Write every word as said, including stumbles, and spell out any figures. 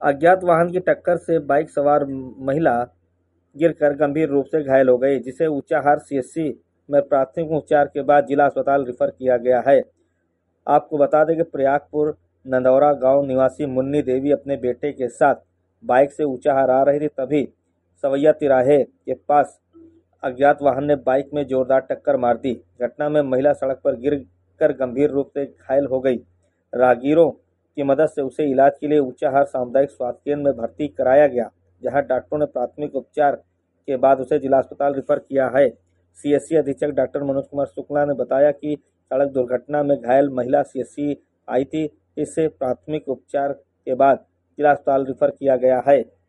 अज्ञात वाहन की टक्कर से बाइक सवार महिला गिरकर गंभीर रूप से घायल हो गई, जिसे ऊंचाहार सीएचसी में प्राथमिक उपचार के बाद जिला अस्पताल रेफर किया गया है। आपको बता दें कि प्रयागपुर नंदौरा गांव निवासी मुन्नी देवी अपने बेटे के साथ बाइक से ऊंचाहार आ रही थी, तभी सवैया तिराहे के पास अज्ञात वाहन ने बाइक में जोरदार टक्कर मार दी। घटना में महिला सड़क पर गिर कर गंभीर रूप से घायल हो गई। राहगीरों की मदद से उसे इलाज के लिए ऊंचाहार सामुदायिक स्वास्थ्य केंद्र में भर्ती कराया गया, जहां डॉक्टरों ने प्राथमिक उपचार के बाद उसे जिला अस्पताल रेफर किया है। सीएचसी अधीक्षक डॉक्टर मनोज कुमार शुक्ला ने बताया कि सड़क दुर्घटना में घायल महिला सीएचसी आई थी। इससे प्राथमिक उपचार के बाद जिला अस्पताल रेफर किया गया है।